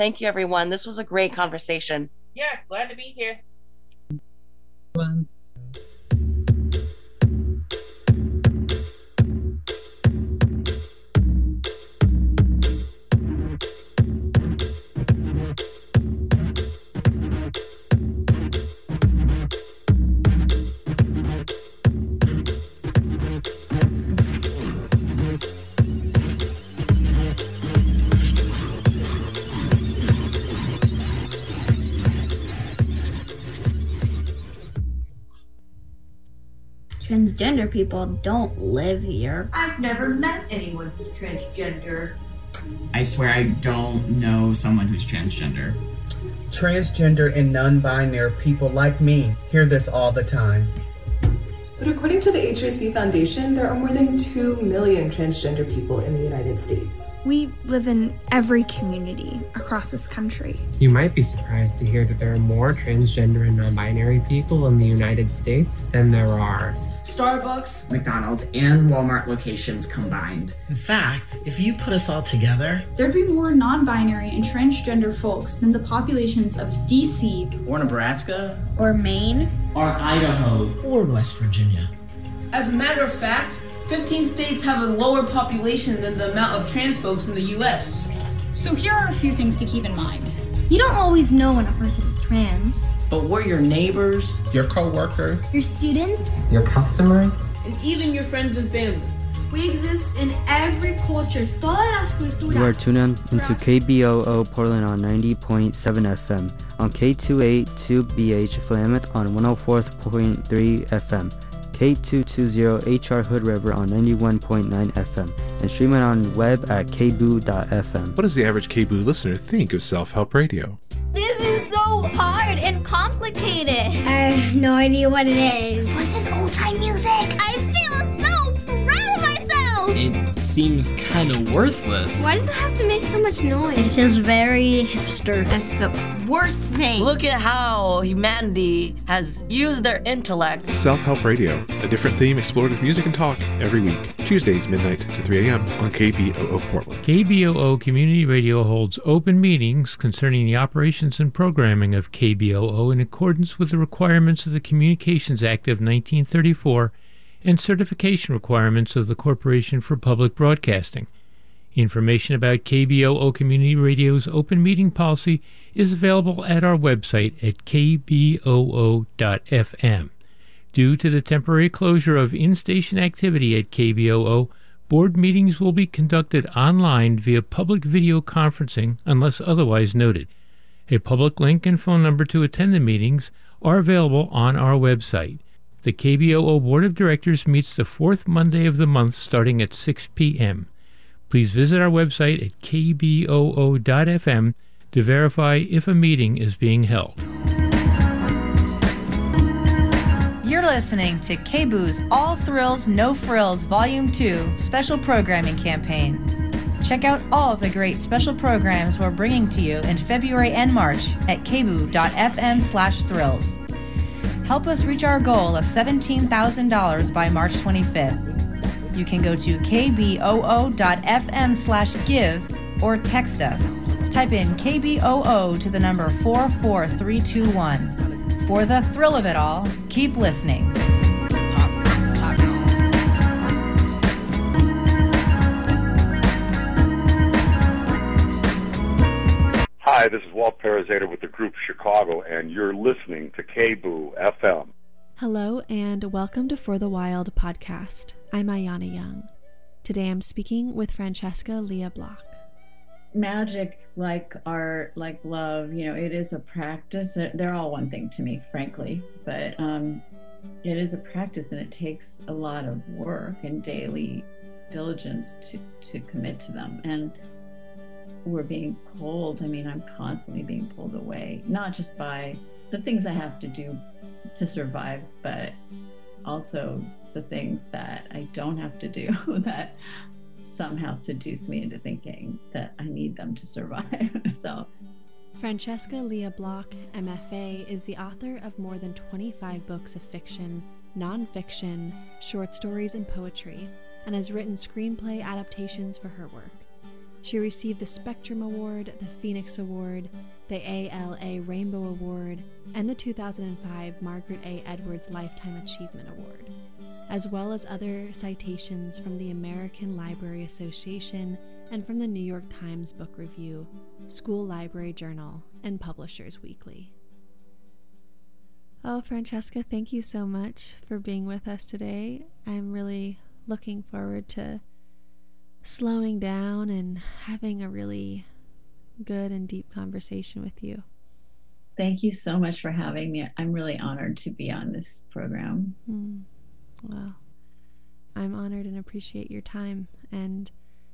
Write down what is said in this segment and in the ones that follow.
Thank you, everyone. This was a great conversation. Yeah, glad to be here. Transgender people don't live here. I've never met anyone who's transgender. I swear I don't know someone who's transgender. Transgender and non-binary people like me hear this all the time. But according to the HRC Foundation, there are more than 2 million transgender people in the United States. We live in every community across this country. You might be surprised to hear that there are more transgender and non-binary people in the United States than there are Starbucks, McDonald's, and Walmart locations combined. In fact, if you put us all together, there'd be more non-binary and transgender folks than the populations of DC, or Nebraska, or Maine, or Idaho, or West Virginia. As a matter of fact, 15 states have a lower population than the amount of trans folks in the US. So here are a few things to keep in mind. You don't always know when a person is trans. But we're your neighbors, your co-workers, your students, your customers, and even your friends and family. We exist in every culture, todas las culturas. You are tuned in into KBOO Portland on 90.7 FM, on K282BH Philameth on 104.3 FM, K220HR Hood River on 91.9 FM, and stream it on web at kboo.fm. What does the average KBOO listener think of self-help radio? This is so hard and complicated. I have no idea what it is. What's this old-time music? I feel so proud of myself. It seems kind of worthless. Why does it have to make so much noise? It is very hipster. That's the worst thing. Look at how humanity has used their intellect. Self-help radio, a different theme explored with music and talk every week. Tuesdays, midnight to 3 a.m. on KBOO Portland. KBOO Community Radio holds open meetings concerning the operations and programming of KBOO in accordance with the requirements of the Communications Act of 1934 and certification requirements of the Corporation for Public Broadcasting. Information about KBOO Community Radio's open meeting policy is available at our website at kboo.fm. Due to the temporary closure of in-station activity at KBOO, board meetings will be conducted online via public video conferencing unless otherwise noted. A public link and phone number to attend the meetings are available on our website. The KBOO Board of Directors meets the fourth Monday of the month starting at 6 p.m. Please visit our website at kboo.fm to verify if a meeting is being held. You're listening to KBOO's All Thrills, No Frills Volume 2 special programming campaign. Check out all the great special programs we're bringing to you in February and March at kboo.fm/thrills. Help us reach our goal of $17,000 by March 25th. You can go to kboo.fm/give or text us. Type in KBOO to the number 44321. For the thrill of it all, keep listening. Hi, this is Walt Parazater with the group Chicago, and you're listening to KBOO FM. Hello, and welcome to For the Wild podcast. I'm Ayana Young. Today I'm speaking with Francesca Leah Block. Magic, like art, like love, it is a practice. They're all one thing to me, frankly, but it is a practice, and it takes a lot of work and daily diligence to commit to them. And we're being pulled. I'm constantly being pulled away, not just by the things I have to do to survive, but also the things that I don't have to do that somehow seduce me into thinking that I need them to survive. So, Francesca Leah Block, MFA, is the author of more than 25 books of fiction, nonfiction, short stories, and poetry, and has written screenplay adaptations for her work. She received the Spectrum Award, the Phoenix Award, the ALA Rainbow Award, and the 2005 Margaret A. Edwards Lifetime Achievement Award, as well as other citations from the American Library Association and from the New York Times Book Review, School Library Journal, and Publishers Weekly. Oh, Francesca, thank you so much for being with us today. I'm really looking forward to slowing down and having a really good and deep conversation with you. Thank you so much for having me. I'm really honored to be on this program. Well, I'm honored and appreciate your time, and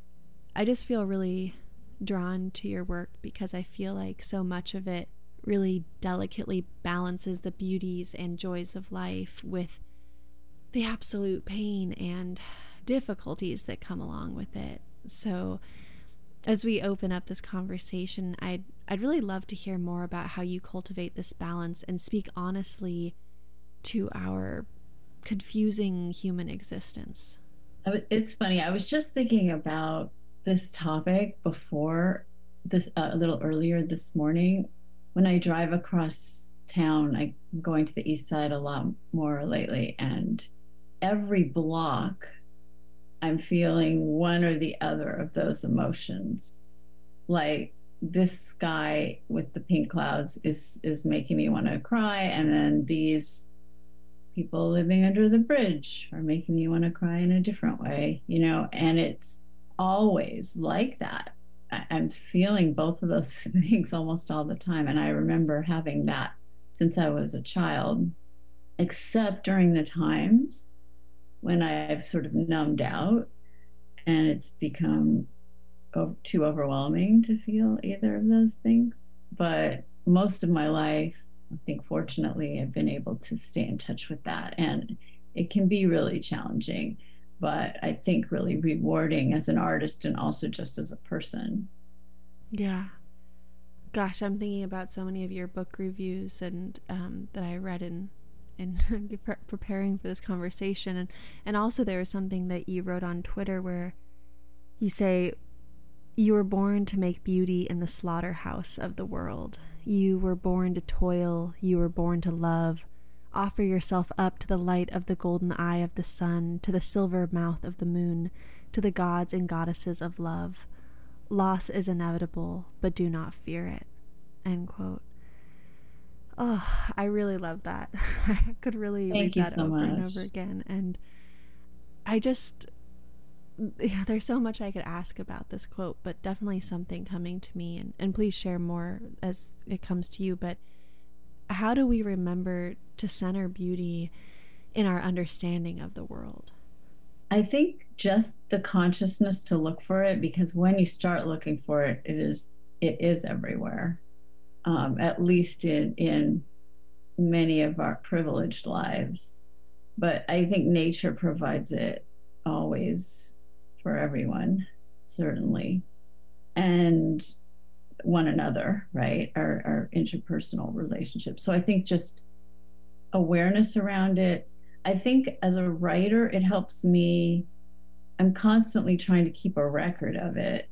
I just feel really drawn to your work because I feel like so much of it really delicately balances the beauties and joys of life with the absolute pain and difficulties that come along with it. So as we open up this conversation, I'd really love to hear more about how you cultivate this balance and speak honestly to our confusing human existence. It's funny, I was just thinking about this topic before this, a little earlier this morning. When I drive across town, I'm going to the east side a lot more lately, and every block I'm feeling one or the other of those emotions. Like this sky with the pink clouds is making me want to cry, and then these people living under the bridge are making me want to cry in a different way, you know, and it's always like that. I'm feeling both of those things almost all the time. And I remember having that since I was a child, except during the times when I've sort of numbed out and it's become too overwhelming to feel either of those things. But most of my life, I think fortunately, I've been able to stay in touch with that. And it can be really challenging, but I think really rewarding as an artist and also just as a person. Yeah. Gosh, I'm thinking about so many of your book reviews and that I read in preparing for this conversation. And also there was something that you wrote on Twitter where you say, "You were born to make beauty in the slaughterhouse of the world. You were born to toil. You were born to love. Offer yourself up to the light of the golden eye of the sun, to the silver mouth of the moon, to the gods and goddesses of love. Loss is inevitable, but do not fear it." End quote. Oh, I really love that. I could really read that over and over again. And I just, there's so much I could ask about this quote, but definitely something coming to me. And please share more as it comes to you. But how do we remember to center beauty in our understanding of the world? I think just the consciousness to look for it, because when you start looking for it, it is everywhere. At least in many of our privileged lives. But I think nature provides it always for everyone, certainly. And one another, right? Our interpersonal relationships. So I think just awareness around it. I think as a writer, it helps me. I'm constantly trying to keep a record of it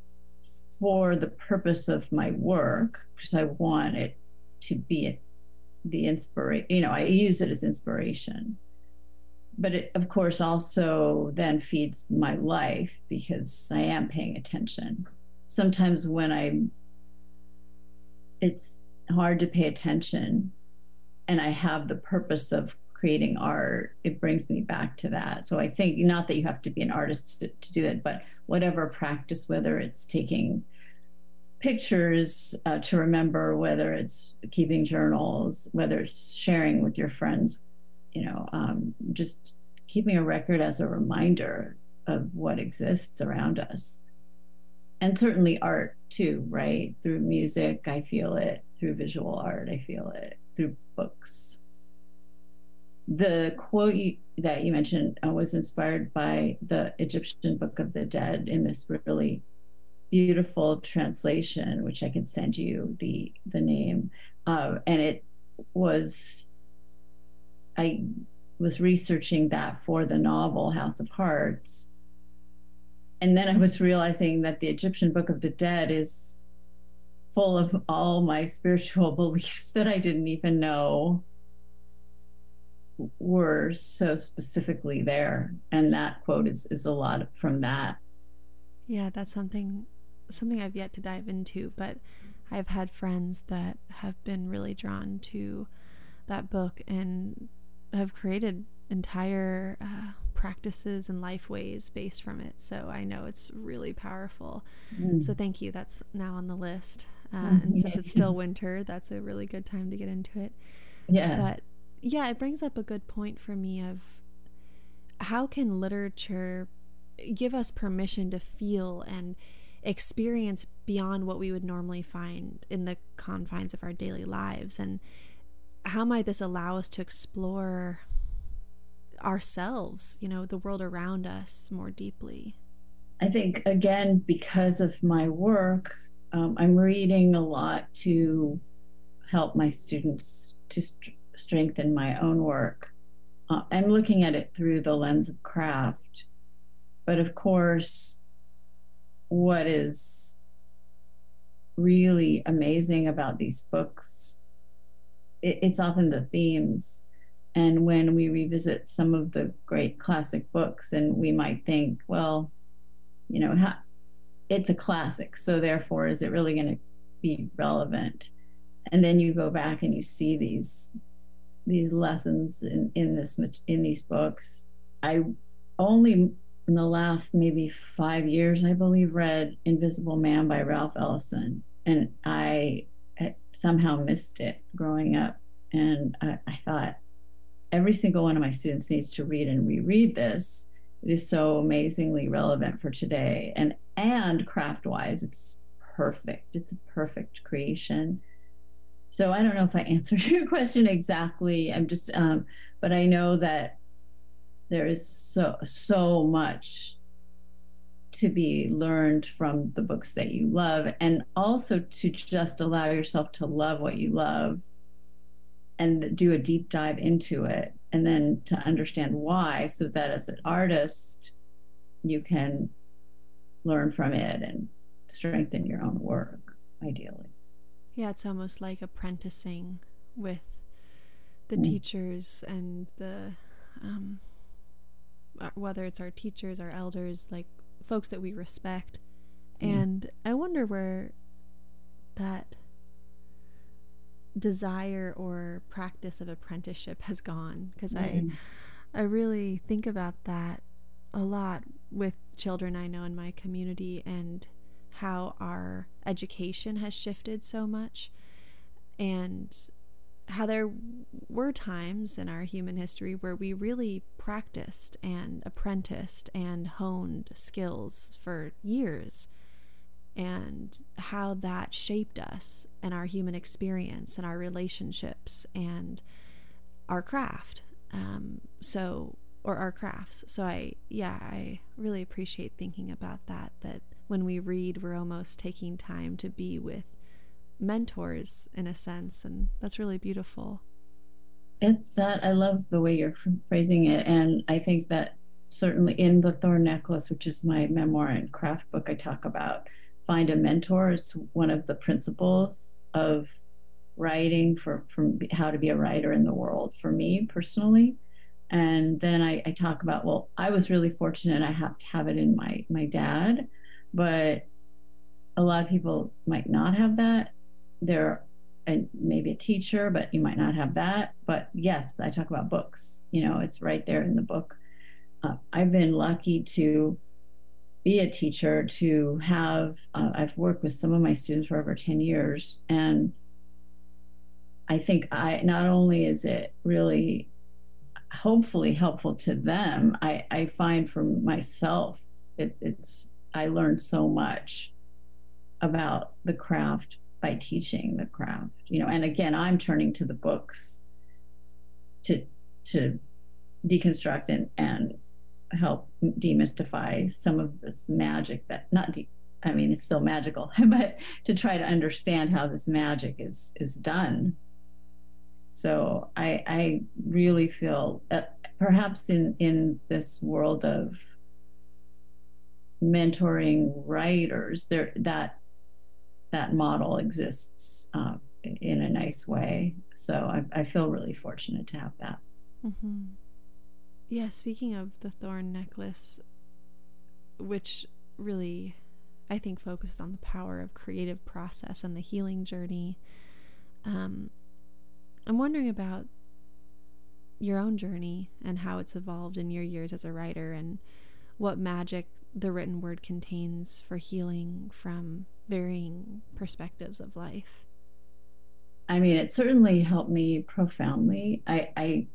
for the purpose of my work, because I want it to be the inspiration. You know, I use it as inspiration. But it, of course, also then feeds my life because I am paying attention. Sometimes when it's hard to pay attention and I have the purpose of creating art, it brings me back to that. So I think not that you have to be an artist to do it, but whatever practice, whether it's taking pictures to remember, whether it's keeping journals, whether it's sharing with your friends, you know, just keeping a record as a reminder of what exists around us. And certainly art too, right? Through music, I feel it. Through visual art, I feel it. Through books. The quote that you mentioned was inspired by the Egyptian Book of the Dead in this really beautiful translation, which I can send you the name. And it was, I was researching that for the novel House of Hearts. And then I was realizing that the Egyptian Book of the Dead is full of all my spiritual beliefs that I didn't even know were so specifically there. And that quote is a lot from that. Yeah, that's something I've yet to dive into, but I've had friends that have been really drawn to that book and have created entire practices and life ways based from it. So I know it's really powerful. So thank you. That's now on the list. And since it's still winter, that's a really good time to get into it. Yes. But yeah, it brings up a good point for me of how can literature give us permission to feel and experience beyond what we would normally find in the confines of our daily lives, and how might this allow us to explore ourselves, the world around us more deeply? I think, again, because of my work, I'm reading a lot to help my students to strengthen my own work. I'm looking at it through the lens of craft. But of course, what is really amazing about these books, it's often the themes. And when we revisit some of the great classic books, and we might think, well, it's a classic, so therefore, is it really going to be relevant? And then you go back and you see these lessons in these books. I only in the last maybe 5 years, I believe, read Invisible Man by Ralph Ellison, and I had somehow missed it growing up. And I thought, every single one of my students needs to read and reread this. It is so amazingly relevant for today, and craft-wise, it's perfect. It's a perfect creation. So I don't know if I answered your question exactly. I'm just, but I know that there is so much to be learned from the books that you love, and also to just allow yourself to love what you love and do a deep dive into it, and then to understand why, so that as an artist, you can learn from it and strengthen your own work, ideally. Yeah, it's almost like apprenticing with the teachers and the whether it's our teachers, our elders, like folks that we respect. And I wonder where that desire or practice of apprenticeship has gone, because I really think about that a lot with children I know in my community, and how our education has shifted so much, and how there were times in our human history where we really practiced and apprenticed and honed skills for years, and how that shaped us and our human experience and our relationships and our craft. Or our crafts. So I really appreciate thinking about that when we read, we're almost taking time to be with mentors in a sense, and that's really beautiful. I love the way you're phrasing it, and I think that certainly in The Thorn Necklace, which is my memoir and craft book, I talk about find a mentor as one of the principles of writing from how to be a writer in the world for me personally. And then I talk about, well, I was really fortunate. I have to have it in my dad, but a lot of people might not have that. They're maybe a teacher, but you might not have that. But yes, I talk about books. It's right there in the book. I've been lucky to be a teacher, to have, I've worked with some of my students for over 10 years. And I think not only is it really hopefully helpful to them, I find for myself, I learned so much about the craft by teaching the craft, and again, I'm turning to the books to deconstruct and help demystify some of this magic that it's still magical, but to try to understand how this magic is done. So I really feel that perhaps in this world of mentoring writers, there that model exists in a nice way. So I feel really fortunate to have that. Mm-hmm. Yeah, speaking of the thorn necklace, which really, I think, focuses on the power of creative process and the healing journey, I'm wondering about your own journey and how it's evolved in your years as a writer, and what magic the written word contains for healing from varying perspectives of life. I mean, it certainly helped me profoundly. I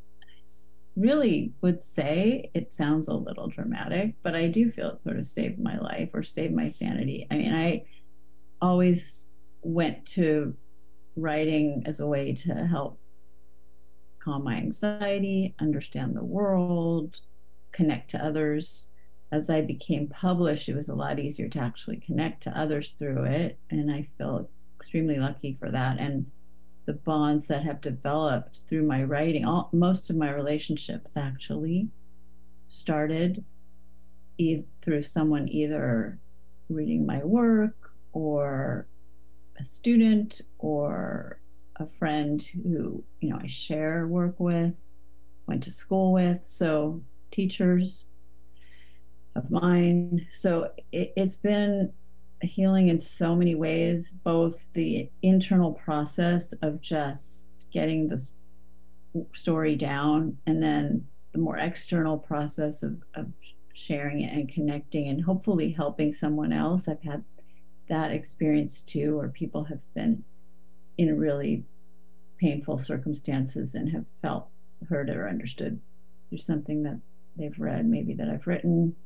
really would say it sounds a little dramatic, but I do feel it sort of saved my life or saved my sanity. I mean, I always went to writing as a way to help calm my anxiety, understand the world, connect to others. As I became published, it was a lot easier to actually connect to others through it, and I feel extremely lucky for that. And the bonds that have developed through my writing, most of my relationships actually started through someone either reading my work, or a student, or a friend who, you know, I share work with, went to school with, so teachers of mine. So it's been healing in so many ways, both the internal process of just getting the story down, and then the more external process of sharing it and connecting and hopefully helping someone else. I've had that experience too, where people have been in really painful circumstances and have felt heard or understood through something that they've read, maybe that I've written.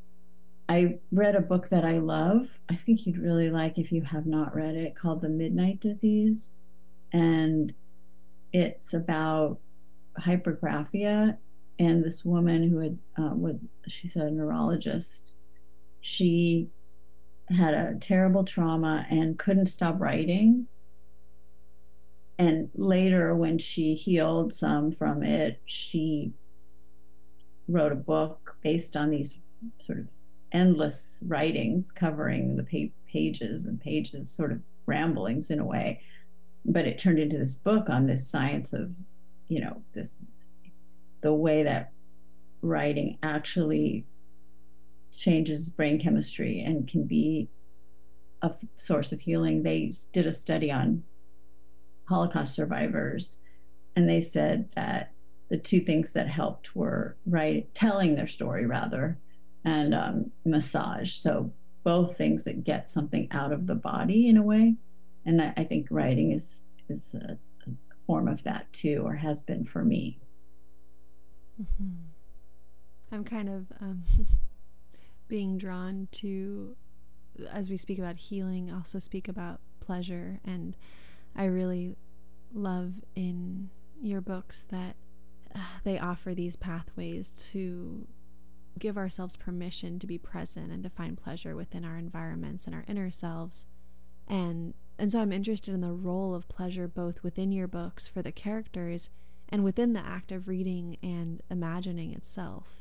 I read a book that I love, I think you'd really like if you have not read it, called The Midnight Disease. And it's about hypergraphia. And this woman who had, she's a neurologist, she had a terrible trauma and couldn't stop writing. And later, when she healed some from it, she wrote a book based on these sort of endless writings covering the pages and pages, sort of ramblings in a way. But it turned into this book on this science of, you know, the way that writing actually changes brain chemistry and can be a source of healing. They did a study on Holocaust survivors, and they said that the two things that helped were telling their story rather, and massage. So both things that get something out of the body in a way. And I think writing is a form of that too, or has been for me. Mm-hmm. I'm kind of being drawn to, as we speak about healing, also speak about pleasure. And I really love in your books that they offer these pathways to give ourselves permission to be present and to find pleasure within our environments and our inner selves. And so I'm interested in the role of pleasure both within your books for the characters and within the act of reading and imagining itself.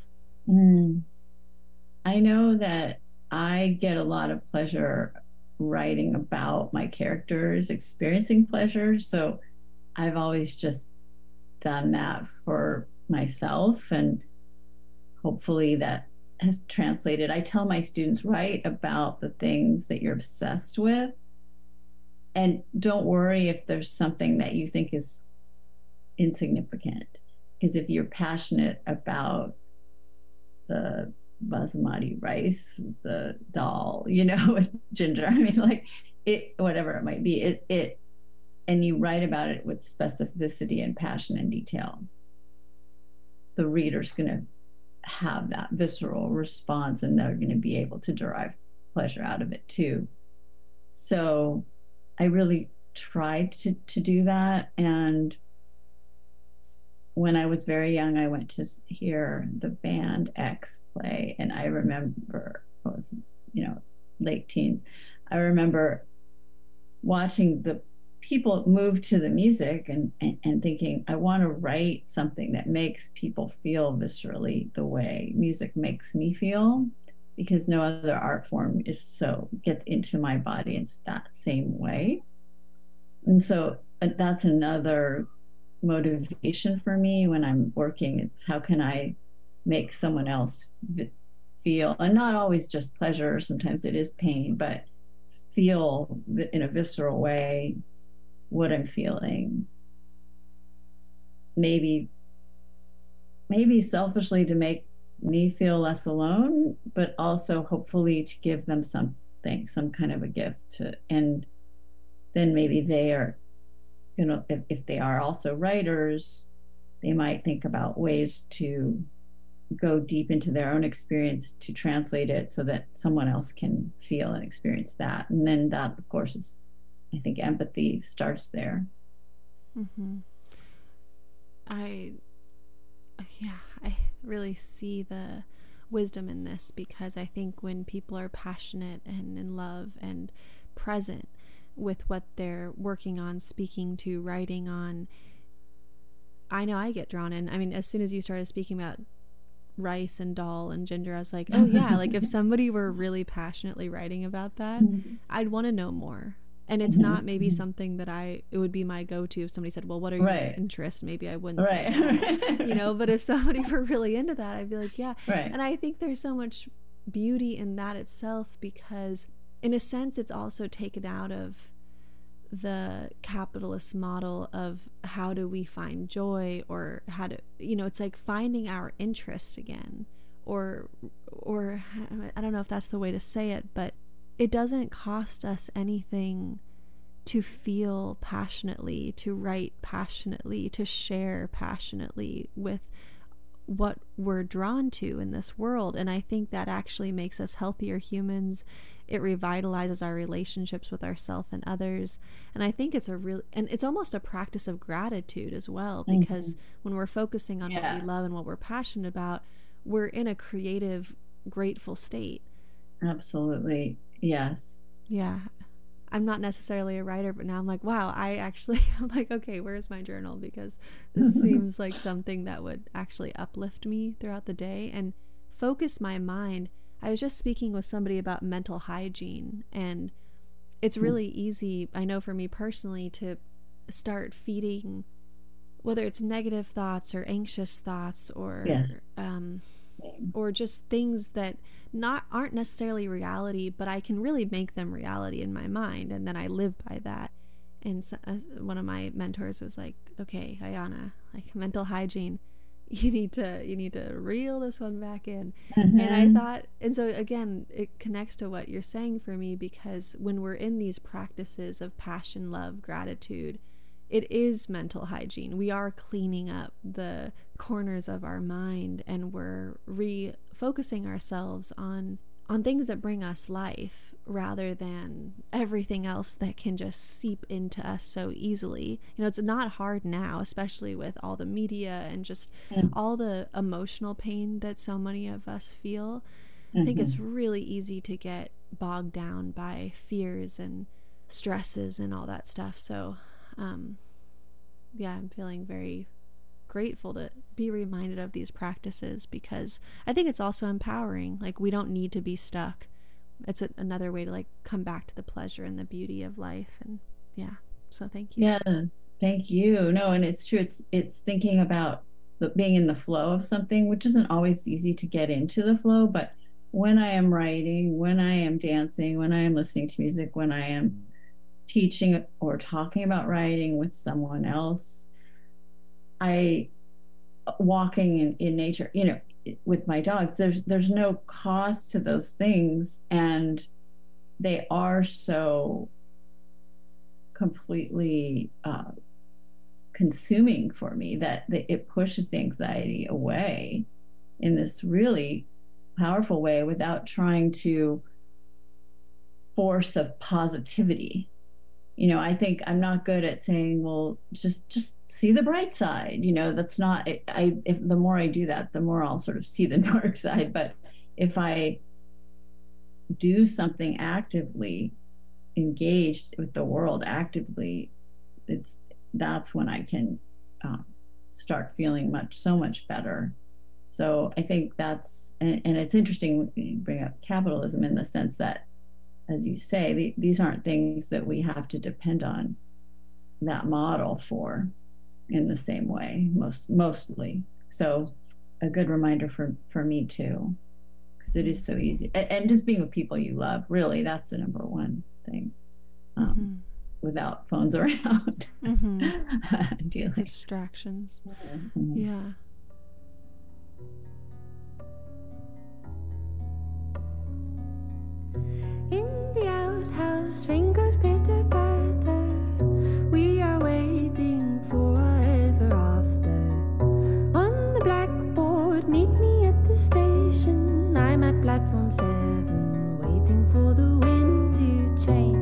I know that I get a lot of pleasure writing about my characters experiencing pleasure. So I've always just done that for myself, and hopefully that has translated. I tell my students, write about the things that you're obsessed with, and don't worry if there's something that you think is insignificant, because if you're passionate about the basmati rice, the dal, you know, with ginger, I mean, like it, whatever it might be, it and you write about it with specificity and passion and detail, the reader's going to have that visceral response, and they're going to be able to derive pleasure out of it too. So I really tried to do that. And when I was very young, I went to hear the band X play, and I remember, I was, you know, late teens. I remember watching the people move to the music and thinking, I want to write something that makes people feel viscerally the way music makes me feel, because no other art form gets into my body in that same way. And so that's another motivation for me when I'm working. It's how can I make someone else feel, and not always just pleasure, sometimes it is pain, but feel in a visceral way what I'm feeling. Maybe selfishly to make me feel less alone, but also hopefully to give them something, some kind of a gift and then maybe they are, if they are also writers, they might think about ways to go deep into their own experience to translate it so that someone else can feel and experience that. And then that, of course, is, I think, empathy starts there. Mm-hmm. I really see the wisdom in this, because I think when people are passionate and in love and present with what they're working on, speaking to, writing on, I know I get drawn in. I mean, as soon as you started speaking about rice and dal and ginger, I was like, oh yeah, like if somebody were really passionately writing about that, I'd want to know more. And it's not maybe something that it would be my go-to if somebody said, well, what are your interests? Maybe I wouldn't say that, but if somebody were really into that, I'd be like, yeah. And I think there's so much beauty in that itself, because in a sense, it's also taken out of the capitalist model of how do we find joy, or how to, it's like finding our interests again, or I don't know if that's the way to say it, but it doesn't cost us anything to feel passionately, to write passionately, to share passionately with what we're drawn to in this world. And I think that actually makes us healthier humans. It revitalizes our relationships with ourselves and others. And I think it's it's almost a practice of gratitude as well, because when we're focusing on what we love and what we're passionate about, we're in a creative, grateful state. Absolutely. Yes. Yeah. I'm not necessarily a writer, but now I'm like, wow, I'm like, okay, where's my journal? Because this seems like something that would actually uplift me throughout the day and focus my mind. I was just speaking with somebody about mental hygiene, and it's really easy, I know for me personally, to start feeding, whether it's negative thoughts or anxious thoughts or or just things that aren't necessarily reality, but I can really make them reality in my mind, and then I live by that. And so, one of my mentors was like, okay, Ayana, like mental hygiene, you need to reel this one back in. And I thought, and so again, it connects to what you're saying for me, because when we're in these practices of passion, love, gratitude, it is mental hygiene. We are cleaning up the corners of our mind, and we're refocusing ourselves on things that bring us life, rather than everything else that can just seep into us so easily. It's not hard now, especially with all the media and just all the emotional pain that so many of us feel. I think it's really easy to get bogged down by fears and stresses and all that stuff. So I'm feeling very grateful to be reminded of these practices, because I think it's also empowering. Like, we don't need to be stuck. It's another way to like come back to the pleasure and the beauty of life. And so thank you. Yes, thank you. No, and it's true. It's thinking about being in the flow of something, which isn't always easy to get into the flow, but when I am writing, when I am dancing, when I am listening to music, when I am teaching or talking about writing with someone else, walking in nature, with my dogs, there's no cost to those things, and they are so completely consuming for me that it pushes the anxiety away in this really powerful way, without trying to force a positivity. I think I'm not good at saying, well, just see the bright side. That's not, if the more I do that, the more I'll sort of see the dark side. But if I do something actively, engaged with the world actively, that's when I can start feeling so much better. So I think that's, and it's interesting when you bring up capitalism in the sense that, as you say, these aren't things that we have to depend on that model for in the same way, mostly. So a good reminder for me too, because it is so easy. And just being with people you love, really, that's the number one thing. Without phones around. Ideally. Distractions. Mm-hmm. Yeah. In the outhouse, fingers pitter patter. We are waiting for ever after. On the blackboard, meet me at the station. I'm at platform 7, waiting for the wind to change.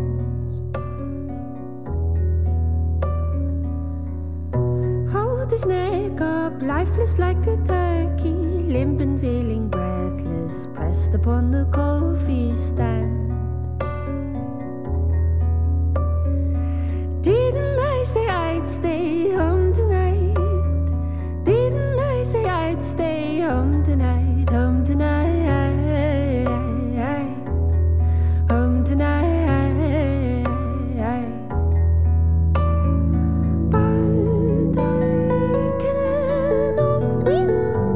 Hold his neck up, lifeless like a turkey, limp and feeling breathless, pressed upon the coffee stand. Didn't I say I'd stay home tonight? Didn't I say I'd stay home tonight? Home tonight, home tonight. But I cannot win.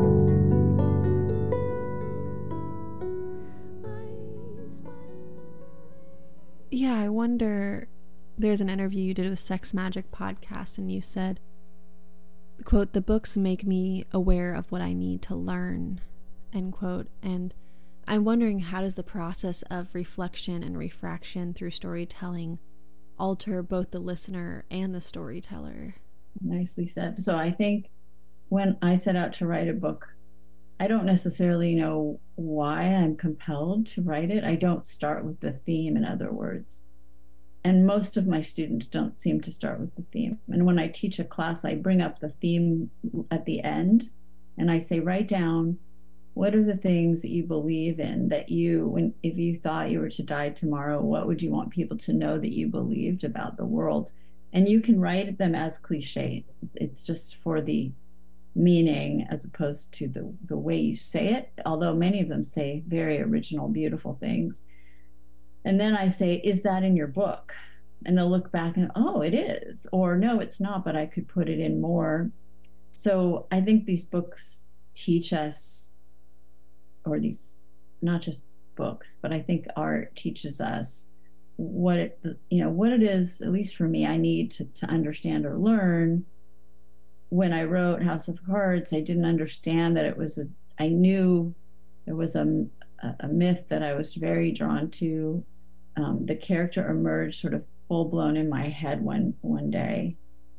Yeah, I wonder. There's an interview you did with Sex Magic podcast, and you said, quote, "The books make me aware of what I need to learn," end quote. And I'm wondering, how does the process of reflection and refraction through storytelling alter both the listener and the storyteller? Nicely said. So I think when I set out to write a book, I don't necessarily know why I'm compelled to write it. I don't start with the theme, in other words. And most of my students don't seem to start with the theme. And when I teach a class, I bring up the theme at the end, and I say, write down, what are the things that you believe in, that you, if you thought you were to die tomorrow, what would you want people to know that you believed about the world? And you can write them as cliches. It's just for the meaning as opposed to the way you say it, although many of them say very original, beautiful things. And then I say, is that in your book? And they'll look back and, oh, it is. Or no, it's not, but I could put it in more. So I think these books teach us, or these, not just books, but I think art teaches us what it is, at least for me, I need to understand or learn. When I wrote House of Cards, I didn't understand that I knew there was a myth that I was very drawn to. The character emerged sort of full-blown in my head one day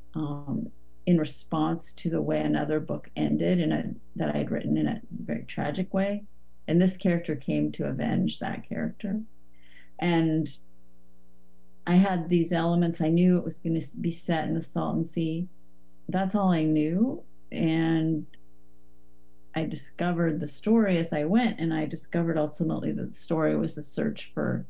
in response to the way another book ended that I'd written in a very tragic way. And this character came to avenge that character. And I had these elements. I knew it was going to be set in the Salton Sea. That's all I knew. And I discovered the story as I went, and I discovered ultimately that the story was a search for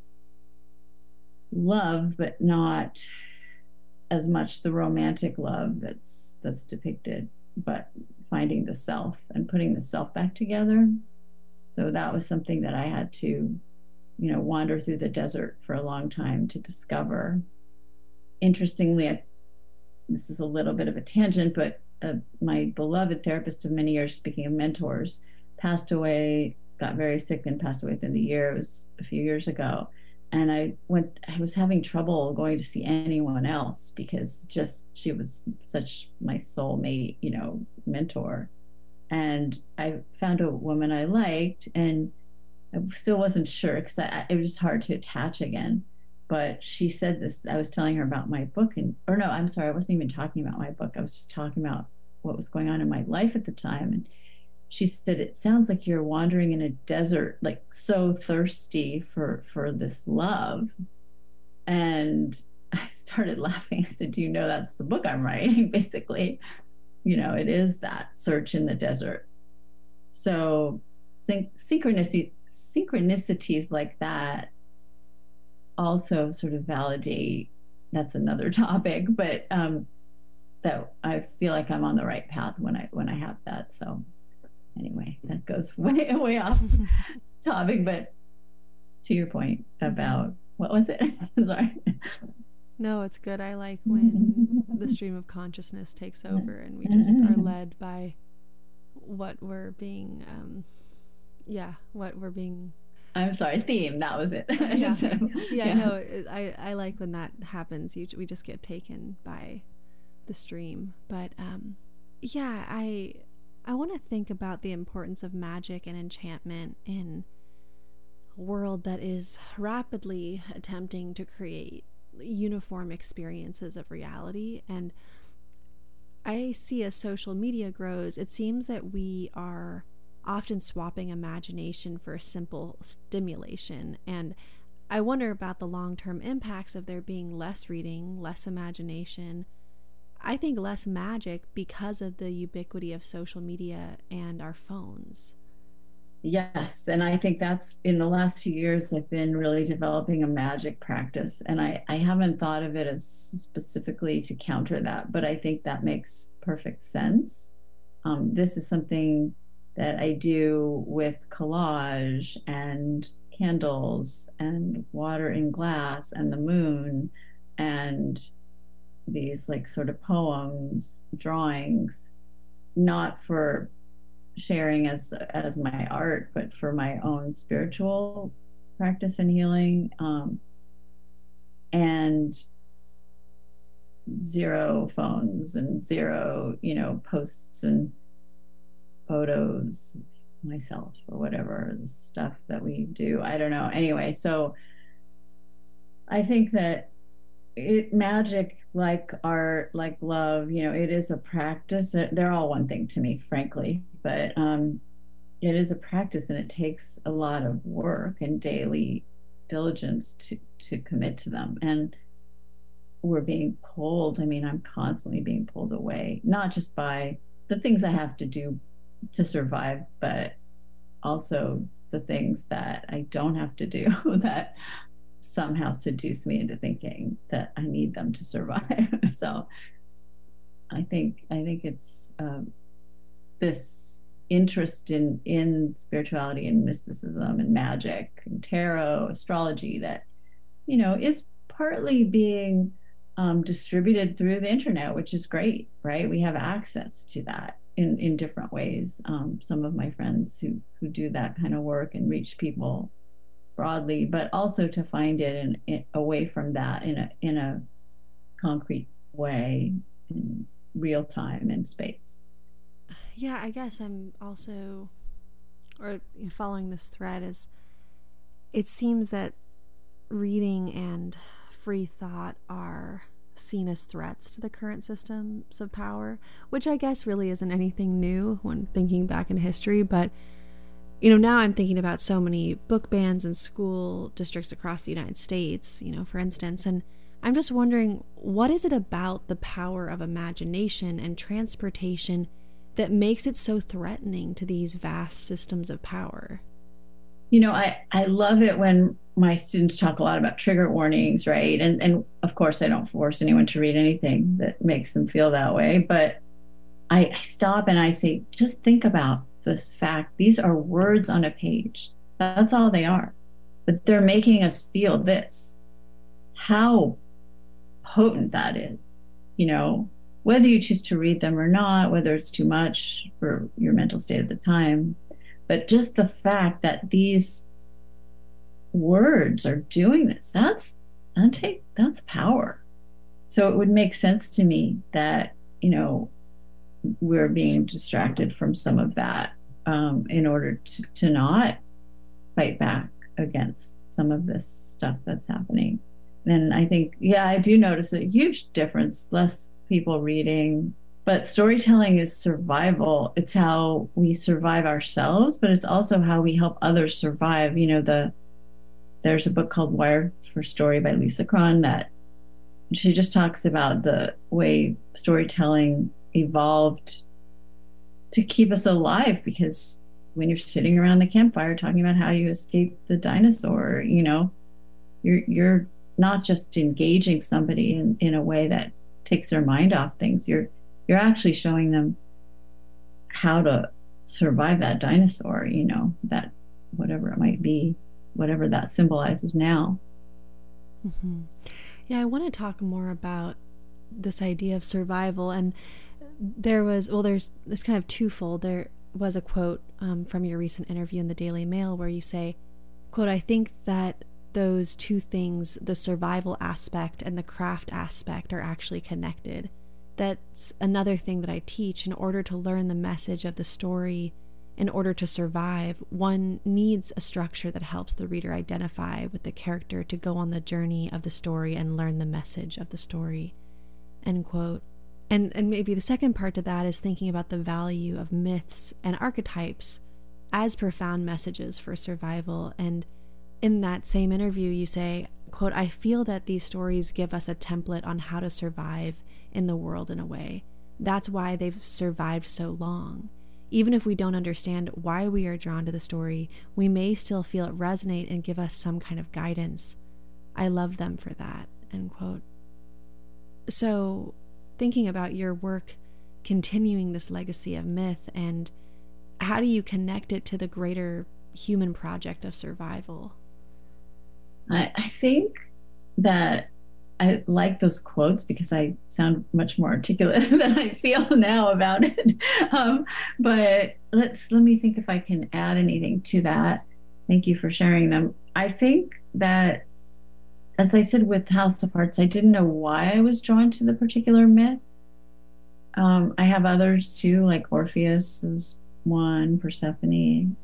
love, but not as much the romantic love that's depicted, but finding the self and putting the self back together. So that was something that I had to, wander through the desert for a long time to discover. Interestingly, this is a little bit of a tangent, but my beloved therapist of many years, speaking of mentors, passed away, got very sick and passed away within the year. It was a few years ago. And I was having trouble going to see anyone else because she was such my soulmate, mentor. And I found a woman I liked, and I still wasn't sure because it was just hard to attach again. But she said this, I was telling her about my book, I wasn't even talking about my book. I was just talking about what was going on in my life at the time. And she said, it sounds like you're wandering in a desert, like so thirsty for this love. And I started laughing. I said, do you know that's the book I'm writing? Basically, it is that search in the desert. So synchronicities like that also sort of validate, that's another topic, but that I feel like I'm on the right path when I have that. So anyway, that goes way off topic, but to your point about, what was it? Sorry. No, it's good. I like when the stream of consciousness takes over and we just are led by what we're being, I'm sorry, theme, that was it. No, I like when that happens. We just get taken by the stream. But I want to think about the importance of magic and enchantment in a world that is rapidly attempting to create uniform experiences of reality. And I see as social media grows, it seems that we are often swapping imagination for simple stimulation. And I wonder about the long-term impacts of there being less reading, less imagination, I think less magic because of the ubiquity of social media and our phones. Yes, and I think that's, in the last few years, I've been really developing a magic practice, and I haven't thought of it as specifically to counter that, but I think that makes perfect sense. This is something that I do with collage and candles and water in glass and the moon and these like sort of poems, drawings, not for sharing as my art, but for my own spiritual practice and healing, and zero phones and zero, posts and photos myself or whatever the stuff that we do. I don't know. Anyway, so I think that magic, like art, like love, it is a practice. They're all one thing to me, frankly, but it is a practice, and it takes a lot of work and daily diligence to commit to them. And we're being pulled. I'm constantly being pulled away, not just by the things I have to do to survive, but also the things that I don't have to do that somehow seduce me into thinking that I need them to survive. So I think it's this interest in spirituality and mysticism and magic and tarot, astrology that, is partly being distributed through the internet, which is great, right? We have access to that in different ways. Some of my friends who do that kind of work and reach people broadly, but also to find it in away from that in a concrete way, in real time and space. Yeah, I guess I'm also, following this thread, is it seems that reading and free thought are seen as threats to the current systems of power, which I guess really isn't anything new when thinking back in history, but now I'm thinking about so many book bans in school districts across the United States, for instance, and I'm just wondering, what is it about the power of imagination and transportation that makes it so threatening to these vast systems of power? I love it when my students talk a lot about trigger warnings, right? And of course, I don't force anyone to read anything that makes them feel that way, but I stop and I say, just think about this fact. These are words on a page. That's all they are. But they're making us feel this. How potent that is, whether you choose to read them or not, whether it's too much for your mental state at the time. But just the fact that these words are doing this, that's power. So it would make sense to me that, we're being distracted from some of that in order to not fight back against some of this stuff that's happening. And I think, I do notice a huge difference, less people reading, but storytelling is survival. It's how we survive ourselves, but it's also how we help others survive. There's a book called Wired for Story by Lisa Cron that she just talks about the way storytelling evolved to keep us alive, because when you're sitting around the campfire talking about how you escaped the dinosaur, you're not just engaging somebody in a way that takes their mind off things. You're actually showing them how to survive that dinosaur, that whatever it might be, whatever that symbolizes now. Mm-hmm. Yeah, I want to talk more about this idea of survival. And there's this kind of twofold. There was a quote from your recent interview in the Daily Mail where you say, quote, "I think that those two things, the survival aspect and the craft aspect, are actually connected. That's another thing that I teach. In order to learn the message of the story, in order to survive, one needs a structure that helps the reader identify with the character to go on the journey of the story and learn the message of the story," end quote. And maybe the second part to that is thinking about the value of myths and archetypes as profound messages for survival. And in that same interview, you say, quote, "I feel that these stories give us a template on how to survive in the world in a way. That's why they've survived so long. Even if we don't understand why we are drawn to the story, we may still feel it resonate and give us some kind of guidance. I love them for that," end quote. So, thinking about your work continuing this legacy of myth, and how do you connect it to the greater human project of survival? I think that I like those quotes because I sound much more articulate than I feel now about it. But let me think if I can add anything to that. Thank you for sharing them. I think that, as I said with House of Hearts, I didn't know why I was drawn to the particular myth. I have others too, like Orpheus is one, Persephone.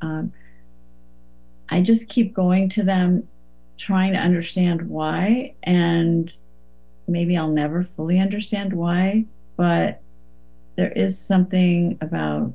I just keep going to them, trying to understand why, and maybe I'll never fully understand why, but there is something about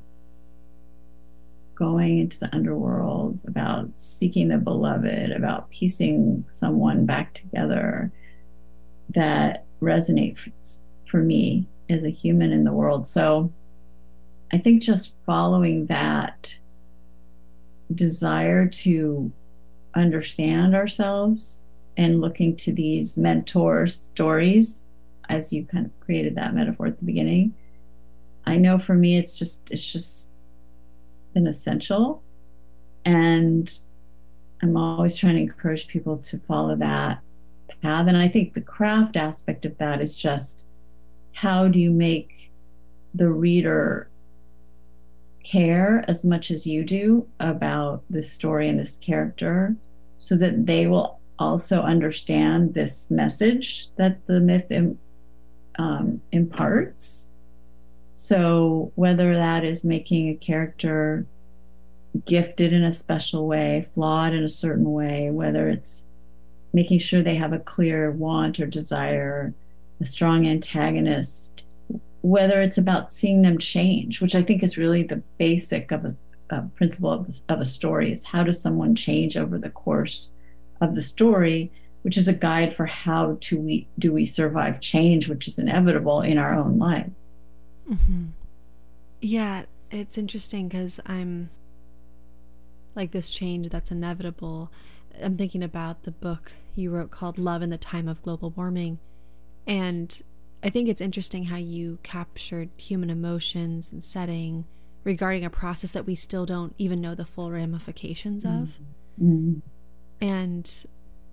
going into the underworld, about seeking the beloved, about piecing someone back together that resonates for me as a human in the world. So I think just following that desire to understand ourselves and looking to these mentor stories, as you kind of created that metaphor at the beginning, I know for me it's just been essential, and I'm always trying to encourage people to follow that path. And I think the craft aspect of that is just, how do you make the reader care as much as you do about this story and this character, so that they will also understand this message that the myth imparts. So whether that is making a character gifted in a special way, flawed in a certain way, whether it's making sure they have a clear want or desire, a strong antagonist, whether it's about seeing them change, which I think is really the basic of a principle of a story, is how does someone change over the course of the story, which is a guide for how do we survive change, which is inevitable in our own lives. Mm-hmm. Yeah, it's interesting because I'm like, this change that's inevitable. I'm thinking about the book you wrote called Love in the Time of Global Warming. And I think it's interesting how you captured human emotions and setting regarding a process that we still don't even know the full ramifications of. Mm-hmm. And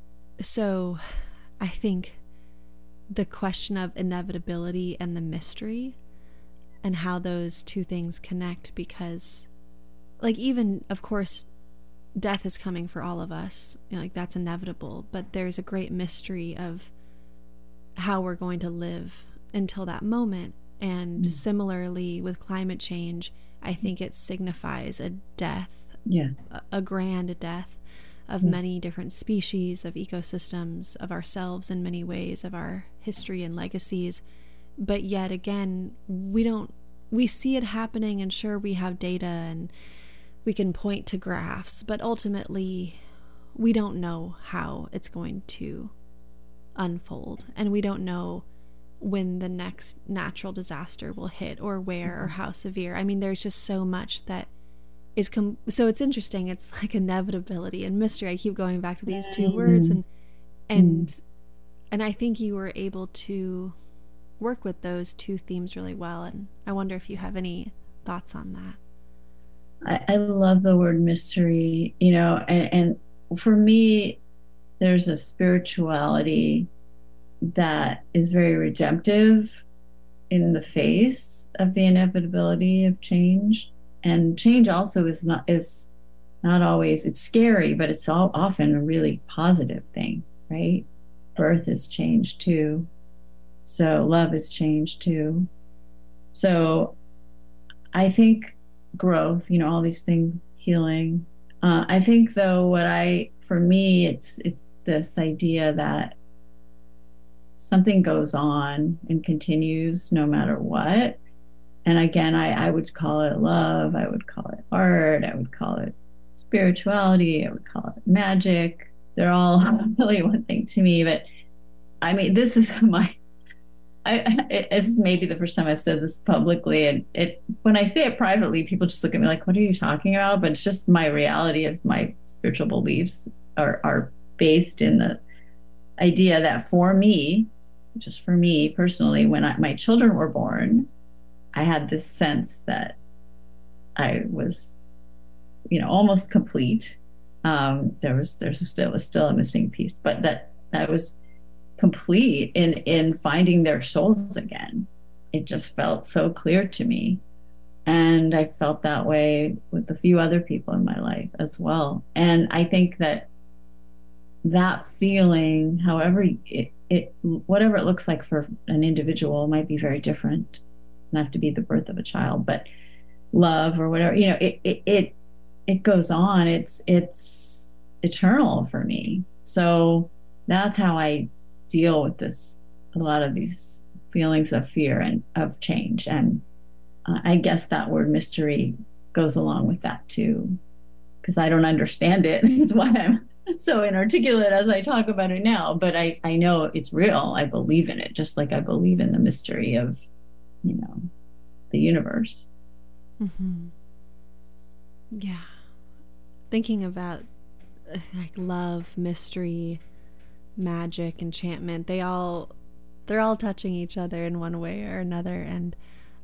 so I think the question of inevitability and the mystery and how those two things connect, because like, even of course death is coming for all of us, like that's inevitable, but there's a great mystery of how we're going to live until that moment. And similarly with climate change, I think it signifies a death, a grand death of many different species, of ecosystems, of ourselves in many ways, of our history and legacies. But yet again, we see it happening, and sure, we have data and we can point to graphs, but ultimately we don't know how it's going to unfold, and we don't know when the next natural disaster will hit, or where, or how severe. I mean, there's just so much that is so it's interesting. It's like inevitability and mystery. I keep going back to these two words, and I think you were able to work with those two themes really well, and I wonder if you have any thoughts on that. I love the word mystery, and for me, there's a spirituality that is very redemptive in the face of the inevitability of change. And change also is not always, it's scary, but it's often a really positive thing, right? Birth is change too. So love is change too. So I think growth, all these things, healing. I think though, for me, it's this idea that something goes on and continues no matter what. And again, I would call it love, I would call it art, I would call it spirituality, I would call it magic. They're all really one thing to me. But I mean, this is it's maybe the first time I've said this publicly, and when I say it privately, people just look at me like, what are you talking about? But it's just my reality of my spiritual beliefs are based in the idea that for me, just for me personally, when my children were born, I had this sense that I was, almost complete. There was still a missing piece, but that I was complete in finding their souls again. It just felt so clear to me. And I felt that way with a few other people in my life as well. And I think that feeling, however whatever it looks like for an individual, might be very different. It doesn't have to be the birth of a child, but love or whatever, it goes on. It's eternal for me. So that's how I deal with a lot of these feelings of fear and of change. And I guess that word mystery goes along with that too, because I don't understand it. It's why I'm so inarticulate as I talk about it now, but I know it's real. I believe in it, just like I believe in the mystery of, the universe. Mm-hmm. Yeah. Thinking about like love, mystery, magic, enchantment, they're all touching each other in one way or another. And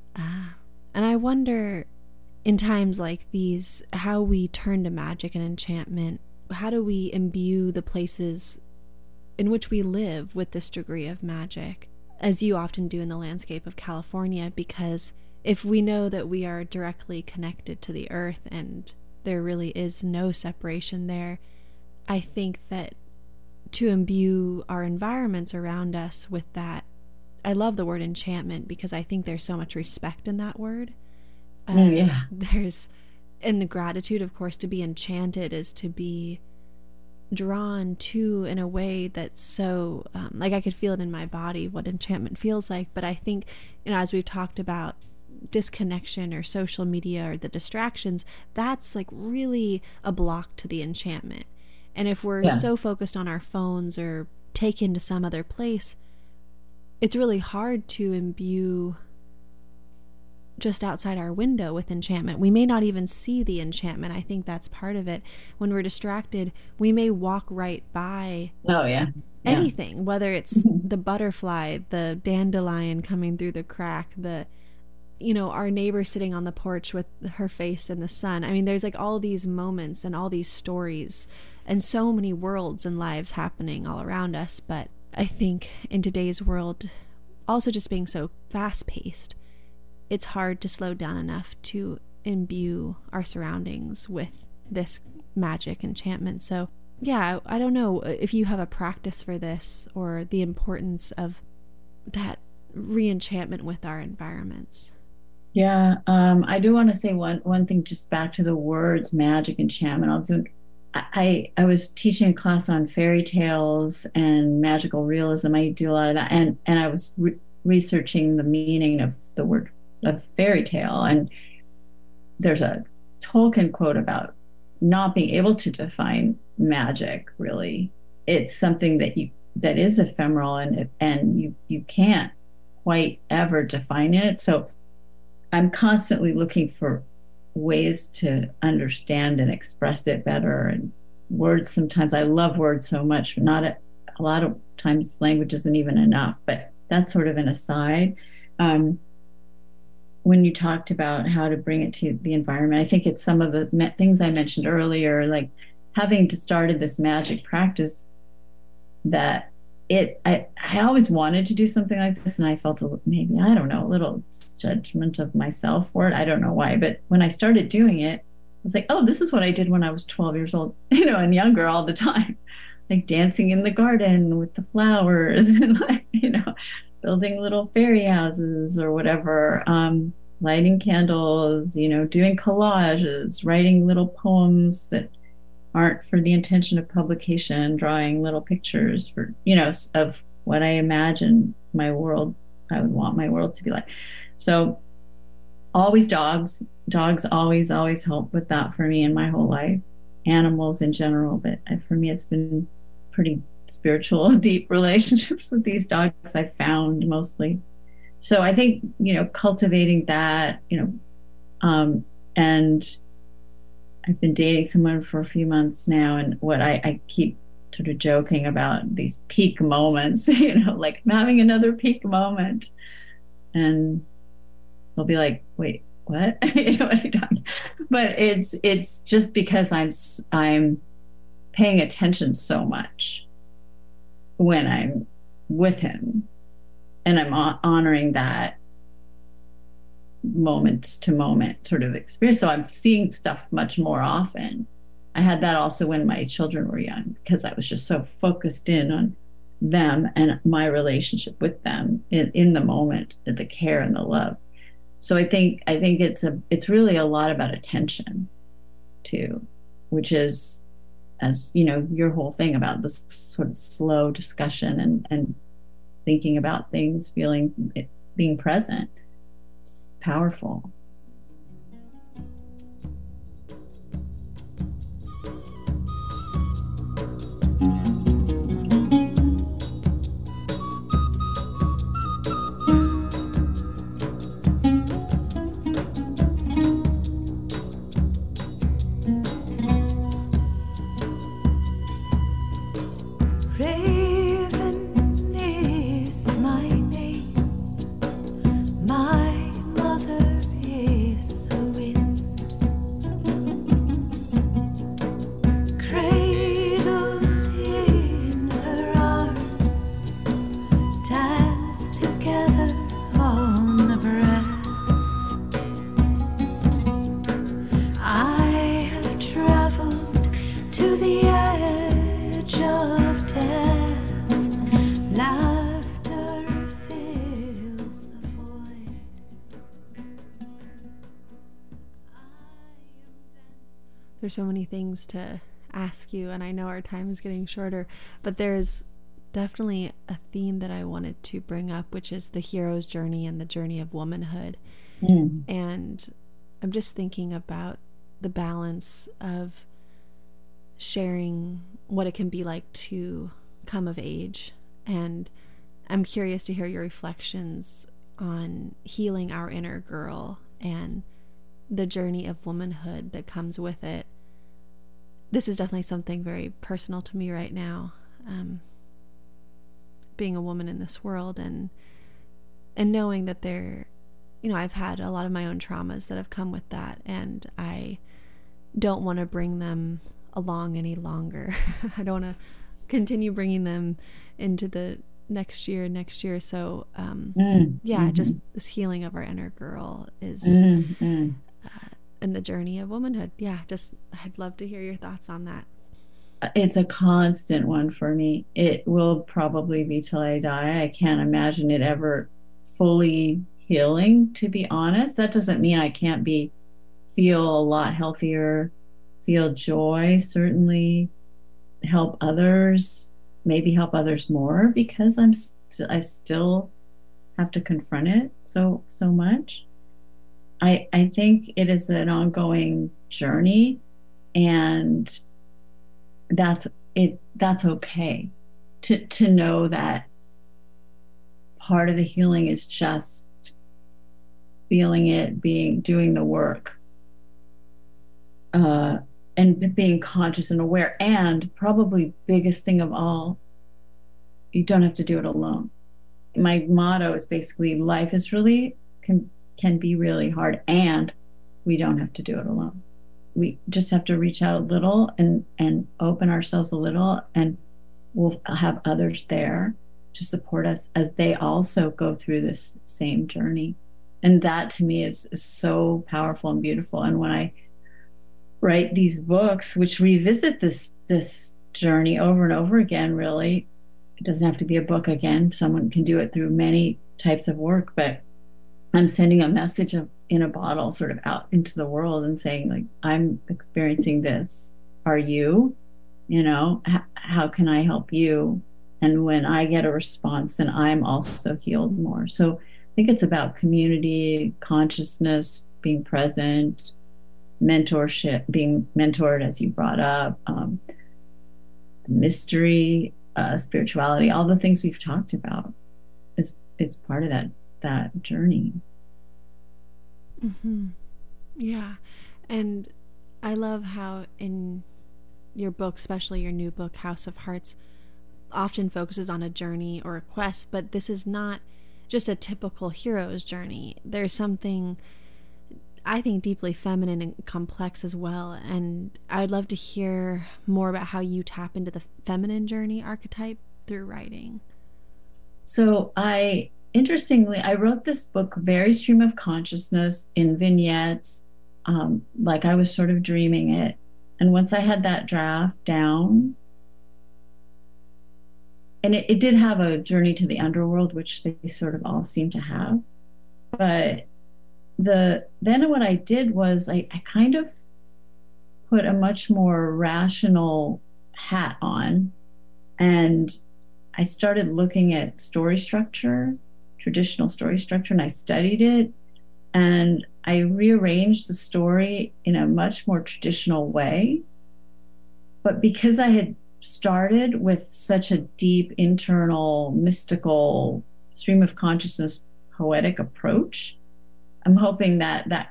I wonder, in times like these, how we turn to magic and enchantment. How do we imbue the places in which we live with this degree of magic, as you often do in the landscape of California? Because if we know that we are directly connected to the earth and there really is no separation there, I think that to imbue our environments around us with that, I love the word enchantment because I think there's so much respect in that word. Yeah. And the gratitude, of course. To be enchanted is to be drawn to in a way that's so, like I could feel it in my body, what enchantment feels like. But I think, as we've talked about disconnection or social media or the distractions, that's like really a block to the enchantment. And if we're so focused on our phones or taken to some other place, it's really hard to imbue just outside our window with enchantment. We may not even see the enchantment. I think that's part of it. When we're distracted, we may walk right by anything, whether it's the butterfly, the dandelion coming through the crack, our neighbor sitting on the porch with her face in the sun. I mean, there's like all these moments and all these stories and so many worlds and lives happening all around us. But I think in today's world, also just being so fast-paced, it's hard to slow down enough to imbue our surroundings with this magic enchantment. So yeah, I don't know if you have a practice for this or the importance of that re-enchantment with our environments. Yeah, I do want to say one thing, just back to the words magic, enchantment. I was teaching a class on fairy tales and magical realism. I do a lot of that, and I was researching the meaning of the word of fairy tale, and there's a Tolkien quote about not being able to define magic. Really, it's something that is ephemeral, and you can't quite ever define it. So I'm constantly looking for ways to understand and express it better. And words, sometimes I love words so much, but not a lot of times language isn't even enough. But that's sort of an aside. when you talked about how to bring it to the environment, I think it's some of the things I mentioned earlier, like having started this magic practice, that I always wanted to do something like this, and I felt maybe, I don't know, a little judgment of myself for it. I don't know why, but when I started doing it, I was like, oh, this is what I did when I was 12 years old, and younger all the time, like dancing in the garden with the flowers and like, building little fairy houses or whatever, lighting candles, doing collages, writing little poems that aren't for the intention of publication, drawing little pictures for, of what I imagine I would want my world to be like. So always dogs always help with that for me in my whole life, animals in general. But for me, it's been pretty spiritual, deep relationships with these dogs I've found mostly. So I think, cultivating that, and I've been dating someone for a few months now, and what I keep sort of joking about these peak moments, like I'm having another peak moment, and they'll be like, wait, what? What are you talking? But it's just because I'm paying attention so much when I'm with him, and I'm honoring that moment to moment sort of experience. So I'm seeing stuff much more often. I had that also when my children were young, because I was just so focused in on them and my relationship with them in the moment, the care and the love. So I think it's really a lot about attention too, which is, as your whole thing about this sort of slow discussion and thinking about things, feeling it, being present. It's powerful. There's so many things to ask you, and I know our time is getting shorter, but there's definitely a theme that I wanted to bring up, which is the hero's journey and the journey of womanhood. And I'm just thinking about the balance of sharing what it can be like to come of age, and I'm curious to hear your reflections on healing our inner girl and the journey of womanhood that comes with it. This is definitely something very personal to me right now, being a woman in this world, and knowing that I've had a lot of my own traumas that have come with that, and I don't want to bring them along any longer. I don't want to continue bringing them into the next year. So just this healing of our inner girl is and the journey of womanhood. I'd love to hear your thoughts on that. It's a constant one for me. It will probably be till I die. I can't imagine it ever fully healing, to be honest. That doesn't mean I can't feel a lot healthier, feel joy, certainly help others, maybe help others more, because I still have to confront it so much. I think it is an ongoing journey, and that's okay to know that part of the healing is just feeling it, doing the work, and being conscious and aware. And probably biggest thing of all, you don't have to do it alone. My motto is basically, life is really can be really hard, and we don't have to do it alone. We just have to reach out a little and open ourselves a little, and we'll have others there to support us as they also go through this same journey. And that to me is so powerful and beautiful. And when I write these books, which revisit this journey over and over again, really, it doesn't have to be a book again. Someone can do it through many types of work, but I'm sending a message in a bottle sort of out into the world and saying, like, I'm experiencing this. Are you? You know, how can I help you? And when I get a response, then I'm also healed more. So I think it's about community, consciousness, being present, mentorship, being mentored, as you brought up, mystery, spirituality, all the things we've talked about. It's part of that journey. Mm-hmm. Yeah. And I love how in your book, especially your new book, House of Hearts, often focuses on a journey or a quest, but this is not just a typical hero's journey. There's something, I think, deeply feminine and complex as well. And I'd love to hear more about how you tap into the feminine journey archetype through writing. So interestingly, I wrote this book very stream of consciousness in vignettes, like I was sort of dreaming it. And once I had that draft down, and it did have a journey to the underworld, which they sort of all seem to have. But then what I did was I kind of put a much more rational hat on, and I started looking at story structure, traditional story structure, and I studied it, and I rearranged the story in a much more traditional way. But because I had started with such a deep internal mystical stream of consciousness poetic approach, I'm hoping that that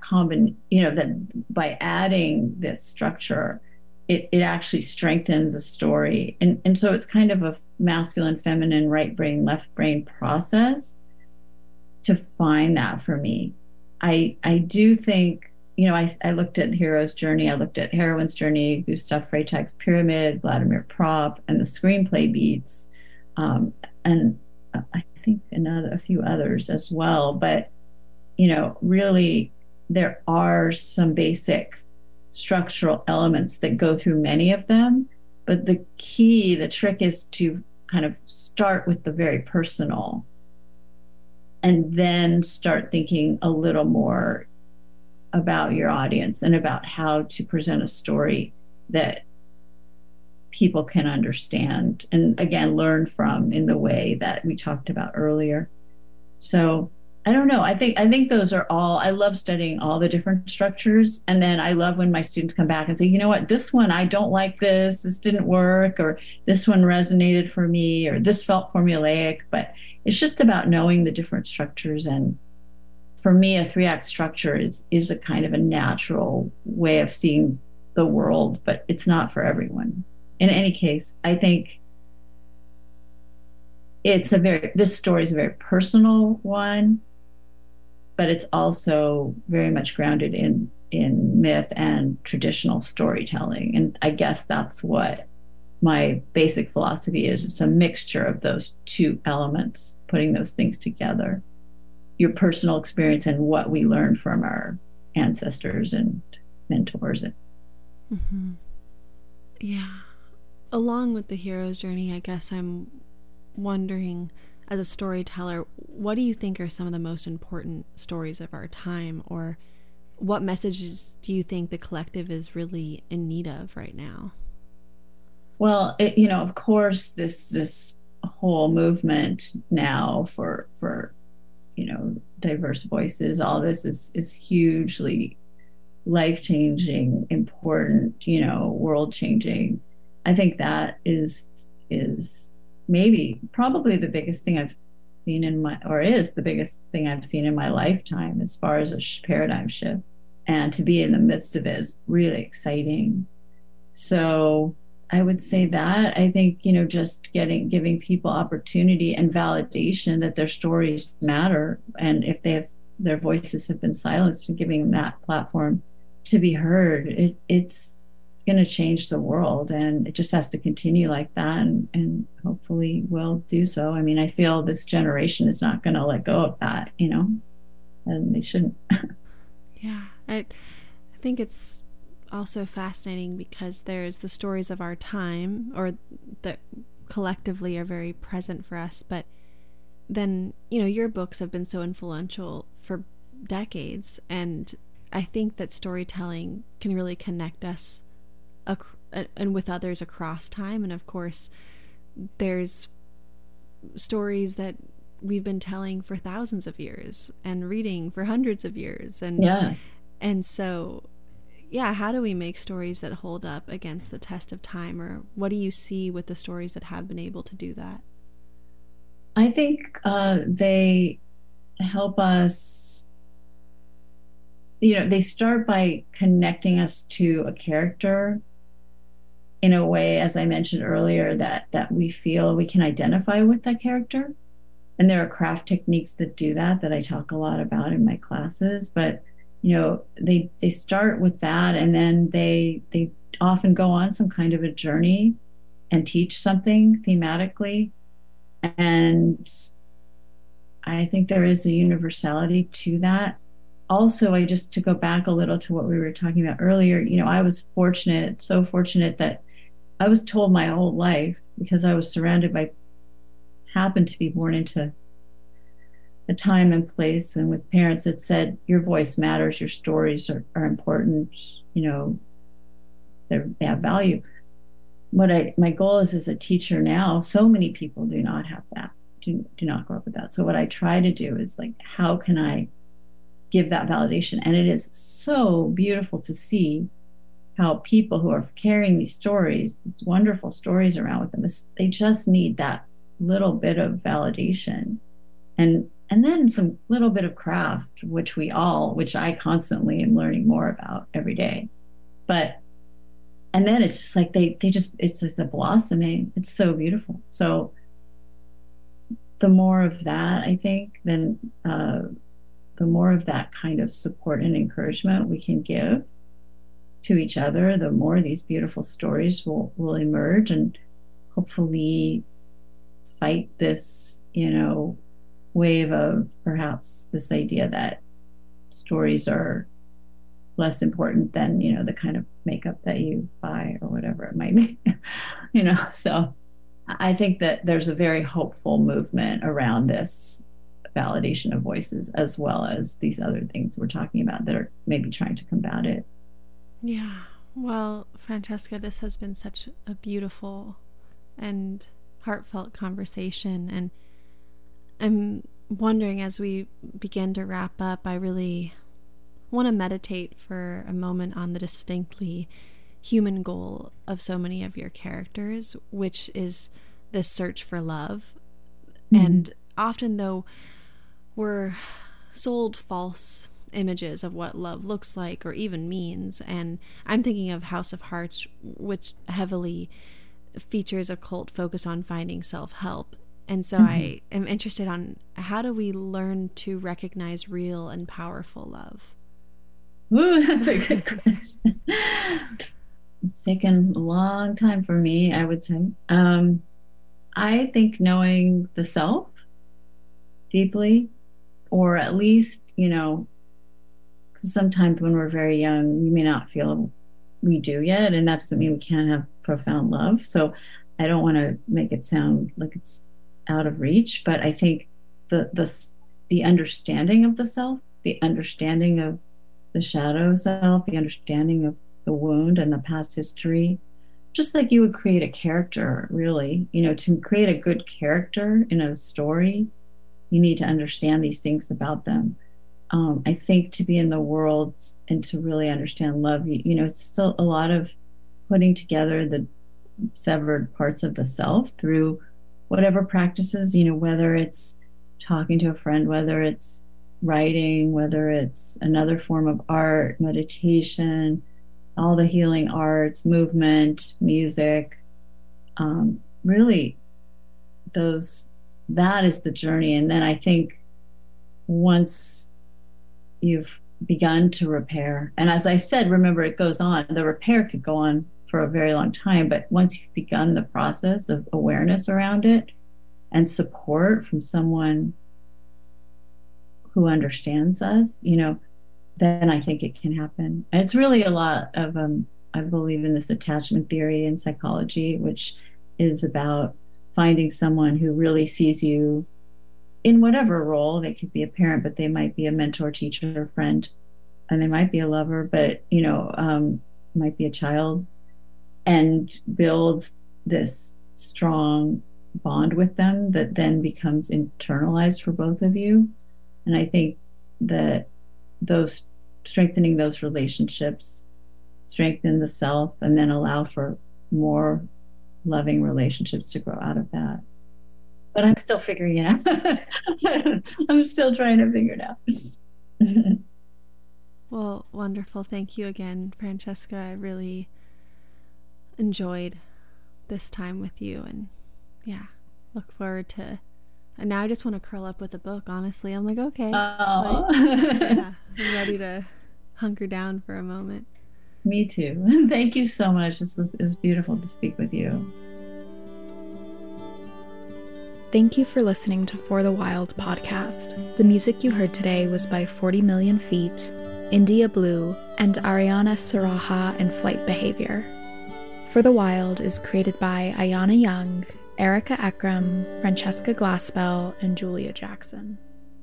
by adding this structure, it actually strengthened the story. And so it's kind of a masculine, feminine, right brain, left brain process to find that for me. I do think, I looked at Hero's Journey, I looked at Heroine's Journey, Gustav Freytag's Pyramid, Vladimir Propp, and the screenplay beats, and I think a few others as well. But, really there are some basic structural elements that go through many of them. But the trick is to kind of start with the very personal and then start thinking a little more about your audience and about how to present a story that people can understand and, again, learn from in the way that we talked about earlier. So I don't know. I think those are all, I love studying all the different structures. And then I love when my students come back and say, you know what, this one, I don't like this didn't work, or this one resonated for me, or this felt formulaic. But it's just about knowing the different structures. And for me, a 3-act structure is a kind of a natural way of seeing the world, but it's not for everyone. In any case, I think this story is a very personal one, but it's also very much grounded in myth and traditional storytelling. And I guess that's what my basic philosophy is. It's a mixture of those two elements, putting those things together. Your personal experience and what we learned from our ancestors and mentors. Mm-hmm. Yeah. Along with the hero's journey, I guess I'm wondering, as a storyteller, what do you think are some of the most important stories of our time, or what messages do you think the collective is really in need of right now? Well, of course, this whole movement now for diverse voices, all this is hugely life-changing, important, world-changing. I think that is probably the biggest thing I've seen is the biggest thing I've seen in my lifetime as far as a paradigm shift. And to be in the midst of it is really exciting. So I would say that. I think, just giving people opportunity and validation that their stories matter. And if they have their voices have been silenced, and giving them that platform to be heard, it's going to change the world, and it just has to continue like that, and hopefully will do so. I mean, I feel this generation is not going to let go of that, and they shouldn't. Yeah, I think it's also fascinating because there's the stories of our time, or that collectively are very present for us, but then your books have been so influential for decades, and I think that storytelling can really connect us and with others across time. And of course there's stories that we've been telling for thousands of years and reading for hundreds of years, and yes, and so how do we make stories that hold up against the test of time, or what do you see with the stories that have been able to do that? I think they help us, they start by connecting us to a character in a way, as I mentioned earlier, that we feel we can identify with that character. And there are craft techniques that do that I talk a lot about in my classes. But, they start with that, and then they often go on some kind of a journey and teach something thematically. And I think there is a universality to that. Also, just to go back a little to what we were talking about earlier, I was so fortunate that I was told my whole life, because I was happened to be born into a time and place and with parents that said, your voice matters, your stories are important, they have value. My goal is, as a teacher now, so many people do not have that, do not grow up with that. So what I try to do is, how can I give that validation? And it is so beautiful to see how people who are carrying these stories, these wonderful stories around with them, they just need that little bit of validation, and then some little bit of craft, which I constantly am learning more about every day. And then it's just it's just a blossoming. It's so beautiful. So the more of that, I think, then the more of that kind of support and encouragement we can give to each other, the more these beautiful stories will emerge, and hopefully fight this, wave of perhaps this idea that stories are less important than, the kind of makeup that you buy or whatever it might be, So I think that there's a very hopeful movement around this validation of voices, as well as these other things we're talking about that are maybe trying to combat it. Yeah. Well, Francesca, this has been such a beautiful and heartfelt conversation, and I'm wondering, as we begin to wrap up, I really want to meditate for a moment on the distinctly human goal of so many of your characters, which is this search for love. Mm-hmm. And often, though, we're sold false images of what love looks like or even means. And I'm thinking of House of Hearts, which heavily features a cult focus on finding self-help. And so I am interested on, how do we learn to recognize real and powerful love? Ooh, that's a good question. It's taken a long time for me, I would say. I think knowing the self deeply, or at least, because sometimes when we're very young, we may not feel we do yet, and that doesn't mean we can't have profound love. So I don't want to make it sound like it's out of reach, but I think the understanding of the self, the understanding of the shadow self, the understanding of the wound and the past history, just like you would create a character, really, to create a good character in a story, you need to understand these things about them. I think to be in the world and to really understand love, it's still a lot of putting together the severed parts of the self through whatever practices, whether it's talking to a friend, whether it's writing, whether it's another form of art, meditation, all the healing arts, movement, music, really that is the journey. And then I think once you've begun to repair. And as I said, remember, it goes on. The repair could go on for a very long time, but once you've begun the process of awareness around it and support from someone who understands us, then I think it can happen. And it's really a lot of, I believe in this attachment theory in psychology, which is about finding someone who really sees you in whatever role. They could be a parent, but they might be a mentor, teacher, friend, and they might be a lover, but, might be a child, and build this strong bond with them that then becomes internalized for both of you. And I think that strengthening those relationships strengthen the self and then allow for more loving relationships to grow out of that. But I'm still figuring it out. I'm still trying to figure it out. Well, wonderful. Thank you again, Francesca. I really enjoyed this time with you, and look forward to. And now I just want to curl up with a book. Honestly, I'm like, okay, I'm ready to hunker down for a moment. Me too. Thank you so much. It was beautiful to speak with you. Thank you for listening to For the Wild podcast. The music you heard today was by 40 Million Feet, India Blue, and Ariana Saraha and Flight Behavior. For the Wild is created by Ayana Young, Erica Ekram, Francesca Glassbell, and Julia Jackson.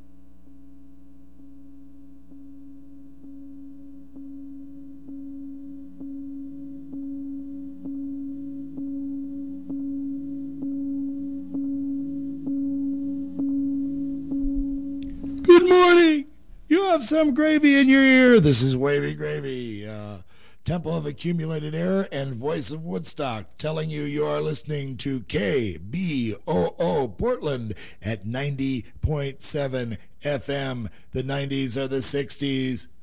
Good morning. You have some gravy in your ear. This is Wavy Gravy, Temple of Accumulated Air and Voice of Woodstock, telling you are listening to KBOO Portland at 90.7 FM. The 90s are the 60s.